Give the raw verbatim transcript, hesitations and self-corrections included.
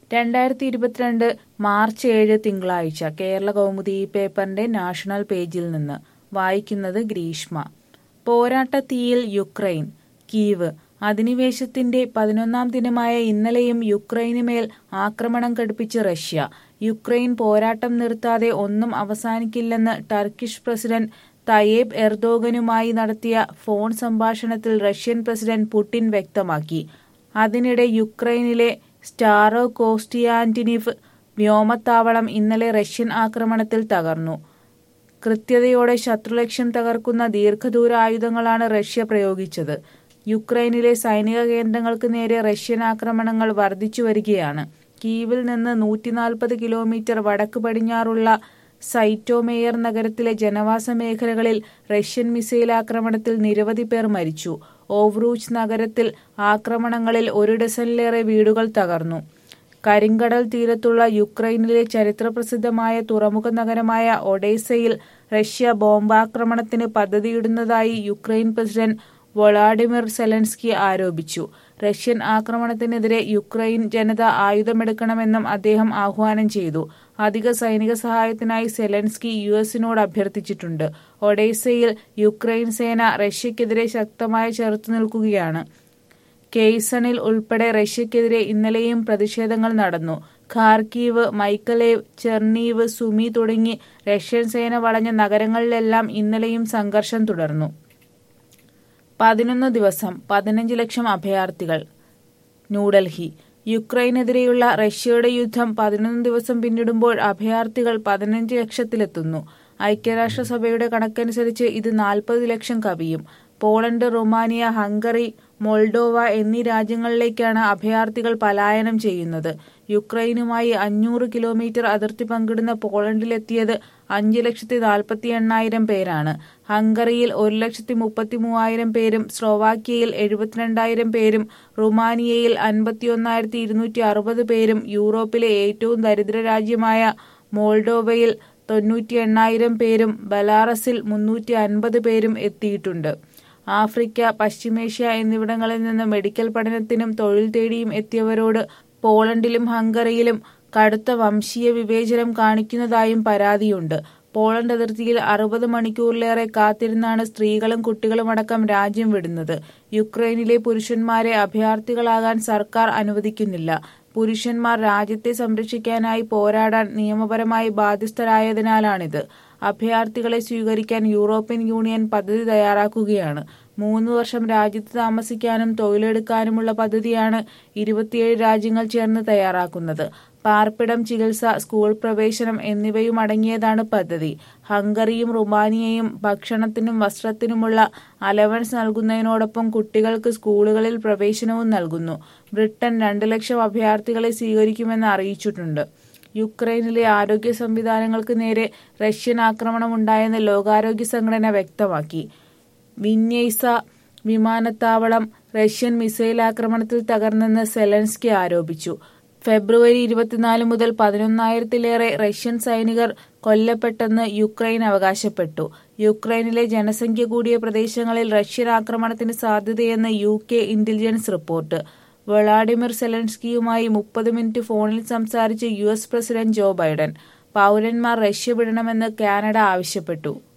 രണ്ടായിരത്തി ഇരുപത്തിരണ്ട് മാർച്ച് ഏഴ് തിങ്കളാഴ്ച കേരള കൗമുദി ഈ പേപ്പറിന്റെ നാഷണൽ പേജിൽ നിന്ന് വായിക്കുന്നത് ഗ്രീഷ്മ. പോരാട്ടത്തീയിൽ യുക്രൈൻ. കീവ്. അധിനിവേശത്തിന്റെ പതിനൊന്നാം ദിനമായ ഇന്നലെയും യുക്രൈന് മേൽ ആക്രമണം കടുപ്പിച്ച് റഷ്യ. യുക്രൈൻ പോരാട്ടം നിർത്താതെ ഒന്നും അവസാനിക്കില്ലെന്ന് ടർക്കിഷ് പ്രസിഡന്റ് തയേബ് എർദോഗനുമായി നടത്തിയ ഫോൺ സംഭാഷണത്തിൽ റഷ്യൻ പ്രസിഡന്റ് പുടിൻ വ്യക്തമാക്കി. അതിനിടെ യുക്രൈനിലെ സ്റ്റാറോ കോസ്റ്റിയാന്റിനിവ് വ്യോമത്താവളം ഇന്നലെ റഷ്യൻ ആക്രമണത്തിൽ തകർന്നു. കൃത്യതയോടെ ശത്രുലക്ഷ്യം തകർക്കുന്ന ദീർഘദൂര ആയുധങ്ങളാണ് റഷ്യ പ്രയോഗിച്ചത്. യുക്രൈനിലെ സൈനിക കേന്ദ്രങ്ങൾക്ക് നേരെ റഷ്യൻ ആക്രമണങ്ങൾ വർദ്ധിച്ചു വരികയാണ്. കീവിൽ നിന്ന് നൂറ്റിനാൽപ്പത് കിലോമീറ്റർ വടക്ക് പടിഞ്ഞാറുള്ള സൈറ്റോമേയർ നഗരത്തിലെ ജനവാസ മേഖലകളിൽ റഷ്യൻ മിസൈൽ ആക്രമണത്തിൽ നിരവധി പേർ മരിച്ചു. ഓവ്രൂച്ച് നഗരത്തിൽ ആക്രമണങ്ങളിൽ ഒരു ഡസനിലേറെ വീടുകൾ തകർന്നു. കരിങ്കടൽ തീരത്തുള്ള യുക്രൈനിലെ ചരിത്രപ്രസിദ്ധമായ തുറമുഖ നഗരമായ ഒഡേസയിൽ റഷ്യ ബോംബാക്രമണത്തിന് പദ്ധതിയിടുന്നതായി യുക്രൈൻ പ്രസിഡന്റ് വൊളാഡിമിർ സെലൻസ്കി ആരോപിച്ചു. റഷ്യൻ ആക്രമണത്തിനെതിരെ യുക്രൈൻ ജനത ആയുധമെടുക്കണമെന്നും അദ്ദേഹം ആഹ്വാനം ചെയ്തു. അധിക സൈനിക സഹായത്തിനായി സെലൻസ്കി യു എസിനോട് അഭ്യർത്ഥിച്ചിട്ടുണ്ട്. ഒഡേസയിൽ യുക്രൈൻ സേന റഷ്യക്കെതിരെ ശക്തമായി ചെറുത്തുനിൽക്കുകയാണ്. കെയ്സണിൽ ഉൾപ്പെടെ റഷ്യക്കെതിരെ ഇന്നലെയും പ്രതിഷേധങ്ങൾ നടന്നു. ഖാർക്കീവ്, മൈക്കലേവ്, ചെർണീവ്, സുമി തുടങ്ങി റഷ്യൻ സേന വളഞ്ഞ നഗരങ്ങളിലെല്ലാം ഇന്നലെയും സംഘർഷം തുടർന്നു. പതിനൊന്ന് ദിവസം പതിനഞ്ച് ലക്ഷം അഭയാർത്ഥികൾ. ന്യൂഡൽഹി. യുക്രൈനെതിരെയുള്ള റഷ്യയുടെ യുദ്ധം പതിനൊന്ന് ദിവസം പിന്നിടുമ്പോൾ അഭയാർത്ഥികൾ പതിനഞ്ച് ലക്ഷത്തിലെത്തുന്നു. ഐക്യരാഷ്ട്രസഭയുടെ കണക്കനുസരിച്ച് ഇത് നാൽപ്പത് ലക്ഷം കവിയും. പോളണ്ട്, റുമാനിയ, ഹംഗറി, മോൾഡോവ എന്നീ രാജ്യങ്ങളിലേക്കാണ് അഭയാർത്ഥികൾ പലായനം ചെയ്യുന്നത്. യുക്രൈനുമായി അഞ്ഞൂറ് കിലോമീറ്റർ അതിർത്തി പങ്കിടുന്ന പോളണ്ടിലെത്തിയത് അഞ്ച് ലക്ഷത്തി നാൽപ്പത്തി എണ്ണായിരം പേരാണ്. ഹംഗറിയിൽ ഒരു ലക്ഷത്തി മുപ്പത്തി മൂവായിരം പേരും സ്ലോവാക്യയിൽ എഴുപത്തിരണ്ടായിരം പേരും റുമാനിയയിൽ അൻപത്തിയൊന്നായിരത്തി ഇരുന്നൂറ്റി അറുപത് പേരും യൂറോപ്പിലെ ഏറ്റവും ദരിദ്ര രാജ്യമായ മോൾഡോവയിൽ തൊണ്ണൂറ്റി എണ്ണായിരം പേരും ബെലാറസിൽ മുന്നൂറ്റി അൻപത് പേരും എത്തിയിട്ടുണ്ട്. ആഫ്രിക്ക, പശ്ചിമേഷ്യ എന്നിവിടങ്ങളിൽ നിന്ന് മെഡിക്കൽ പഠനത്തിനും തൊഴിൽ തേടിയും എത്തിയവരോട് പോളണ്ടിലും ഹംഗറിയിലും കടുത്ത വംശീയ വിവേചനം കാണിക്കുന്നതായും പരാതിയുണ്ട്. പോളണ്ട് അതിർത്തിയിൽ അറുപത് മണിക്കൂറിലേറെ കാത്തിരുന്നാണ് സ്ത്രീകളും കുട്ടികളുമടക്കം രാജ്യം വിടുന്നത്. യുക്രൈനിലെ പുരുഷന്മാരെ അഭയാർത്ഥികളാകാൻ സർക്കാർ അനുവദിക്കുന്നില്ല. പുരുഷന്മാർ രാജ്യത്തെ സംരക്ഷിക്കാനായി പോരാടാൻ നിയമപരമായി ബാധ്യസ്ഥരായതിനാലാണിത്. അഭയാർത്ഥികളെ സ്വീകരിക്കാൻ യൂറോപ്യൻ യൂണിയൻ പദ്ധതി തയ്യാറാക്കുകയാണ്. മൂന്ന് വർഷം രാജ്യത്ത് താമസിക്കാനും തൊഴിലെടുക്കാനുമുള്ള പദ്ധതിയാണ് ഇരുപത്തിയേഴ് രാജ്യങ്ങൾ ചേർന്ന് തയ്യാറാക്കുന്നത്. പാർപ്പിടം, ചികിത്സ, സ്കൂൾ പ്രവേശനം എന്നിവയും അടങ്ങിയതാണ് പദ്ധതി. ഹംഗറിയും റുമാനിയയും ഭക്ഷണത്തിനും വസ്ത്രത്തിനുമുള്ള അലവൻസ് നൽകുന്നതിനോടൊപ്പം കുട്ടികൾക്ക് സ്കൂളുകളിൽ പ്രവേശനവും നൽകുന്നു. ബ്രിട്ടൻ രണ്ട് ലക്ഷം അഭയാർത്ഥികളെ സ്വീകരിക്കുമെന്ന് അറിയിച്ചിട്ടുണ്ട്. യുക്രൈനിലെ ആരോഗ്യ സംവിധാനങ്ങൾക്ക് നേരെ റഷ്യൻ ആക്രമണമുണ്ടായെന്ന് ലോകാരോഗ്യ സംഘടന വ്യക്തമാക്കി. വിന്യൈസ വിമാനത്താവളം റഷ്യൻ മിസൈൽ ആക്രമണത്തിൽ തകർന്നെന്ന് സെലൻസ്കി ആരോപിച്ചു. ഫെബ്രുവരി ഇരുപത്തിനാല് മുതൽ പതിനൊന്നായിരത്തിലേറെ റഷ്യൻ സൈനികർ കൊല്ലപ്പെട്ടെന്ന് യുക്രൈൻ അവകാശപ്പെട്ടു. യുക്രൈനിലെ ജനസംഖ്യ കൂടിയ പ്രദേശങ്ങളിൽ റഷ്യൻ ആക്രമണത്തിന് സാധ്യതയെന്ന് യു കെ ഇന്റലിജൻസ് റിപ്പോർട്ട്. വൊളാഡിമിർ സെലൻസ്കിയുമായി മുപ്പത് മിനിറ്റ് ഫോണിൽ സംസാരിച്ച് U S president Joe Biden. പൗരന്മാർ റഷ്യ വിടണമെന്ന് കാനഡ ആവശ്യപ്പെട്ടു.